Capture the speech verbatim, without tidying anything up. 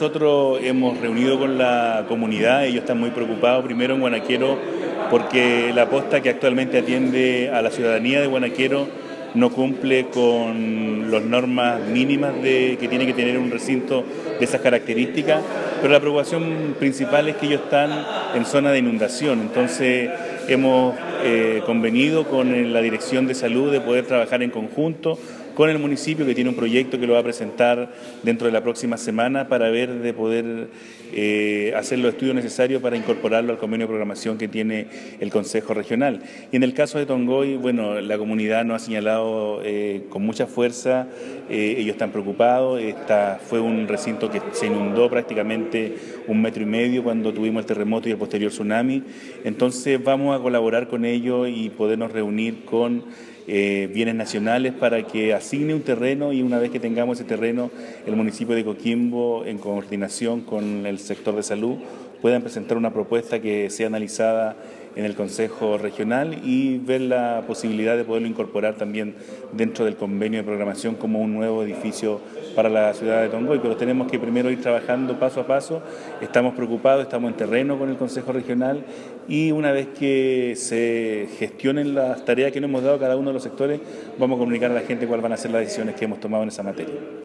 Nosotros hemos reunido con la comunidad, ellos están muy preocupados, primero en Guanaquero, porque la posta que actualmente atiende a la ciudadanía de Guanaquero no cumple con las normas mínimas de, que tiene que tener un recinto de esas características, pero la preocupación principal es que ellos están en zona de inundación, entonces hemos eh, convenido con la Dirección de Salud de poder trabajar en conjunto con el municipio, que tiene un proyecto que lo va a presentar dentro de la próxima semana para ver de poder eh, hacer los estudios necesarios para incorporarlo al convenio de programación que tiene el Consejo Regional. Y en el caso de Tongoy, bueno, la comunidad nos ha señalado eh, con mucha fuerza, eh, ellos están preocupados, esta fue un recinto que se inundó prácticamente un metro y medio cuando tuvimos el terremoto y el posterior tsunami, entonces vamos a colaborar con ellos y podernos reunir con Eh, bienes nacionales para que asigne un terreno y una vez que tengamos ese terreno, el municipio de Coquimbo, en coordinación con el sector de salud, puedan presentar una propuesta que sea analizada en el Consejo Regional y ver la posibilidad de poderlo incorporar también dentro del convenio de programación como un nuevo edificio para la ciudad de Tongoy, pero tenemos que primero ir trabajando paso a paso, estamos preocupados, estamos en terreno con el Consejo Regional y una vez que se gestionen las tareas que nos hemos dado cada uno de los sectores, vamos a comunicar a la gente cuáles van a ser las decisiones que hemos tomado en esa materia.